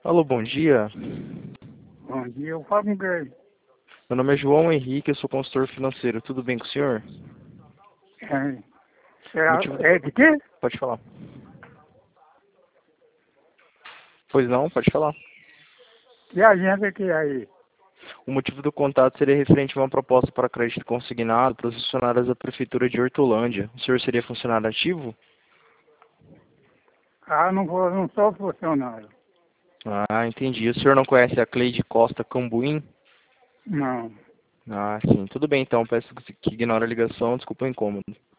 Alô, bom dia. Bom dia, eu falo com quem? Meu nome é João Henrique, eu sou consultor financeiro. Tudo bem com o senhor? Motivo do... É de quê? Pode falar. Pois não, pode falar. Que agência que é aí? O motivo do contato seria referente a uma proposta para crédito consignado para os funcionários da Prefeitura de Hortolândia. O senhor seria funcionário ativo? Ah, não sou funcionário. Ah, entendi. O senhor não conhece a Cleide Costa Cambuim? Não. Ah, sim. Tudo bem, então. Peço que ignore a ligação. Desculpa o incômodo.